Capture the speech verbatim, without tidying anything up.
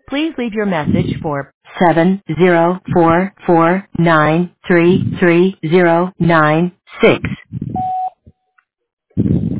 Please leave your message for seven zero four four nine three three zero nine six.